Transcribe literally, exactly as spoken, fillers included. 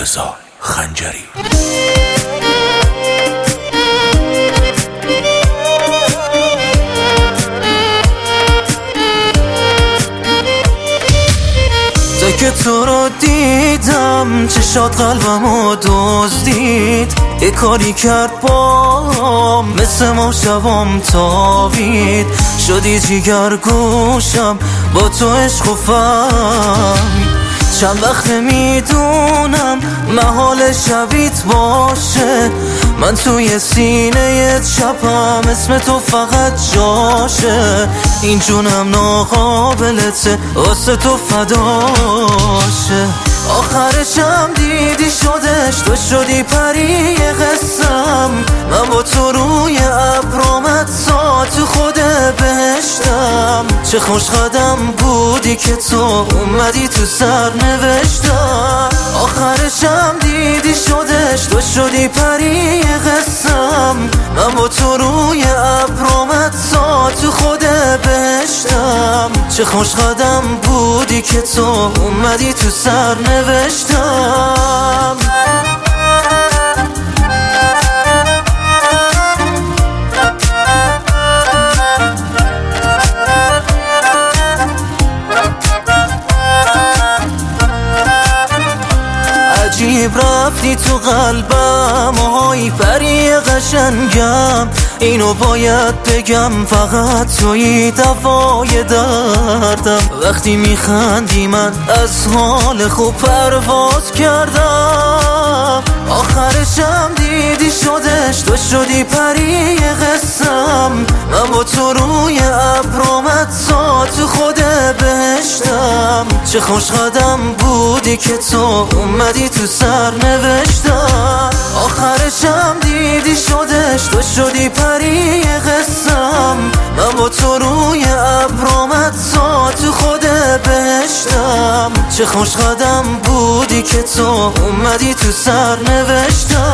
رضا خنجری. تا که تو رو دیدم چشات قلبمو دزدید، یه کاری کرد بام مثل ما شبام تابید، شدی جیگر گوشم با تو عشق و فهمید. چند وقت میدونم محال شبیت باشه، من توی سینه شبم اسم تو فقط جاشه، این جونم ناقابلته واسه تو فداشه. آخرشم دیدی شدش، تو شدی پری قسم، من با تو روی ابرامت سا تو خود بهشتم. چه خوش قدم بودی که تو اومدی تو سر نوشتم. آخرشم دیدی شدش، تو شدی پری قسم، من با تو روی ابرامت سا تو خود بهشتم. چه خوش قدم بودی که تو اومدی تو سر نوشتم. عجیب رفتی تو قلبم آهای پری قشنگم، اینو باید بگم فقط توی دوای دردم. وقتی میخندی من از حال خوب پرواز کردم. آخرشم دیدی شدش، تو شدی پری قسم، من با تو روی ابرامت سا تو خود بهشتم. چه خوش قدم بودی که تو اومدی تو سر نوشتم. آخرشم دیدی شدش، تو شدی پری قسم، من با تو روی ابرامت سا تو خود بهشتم. چه خوش قدم بودی که تو اومدی تو سر نوشتم.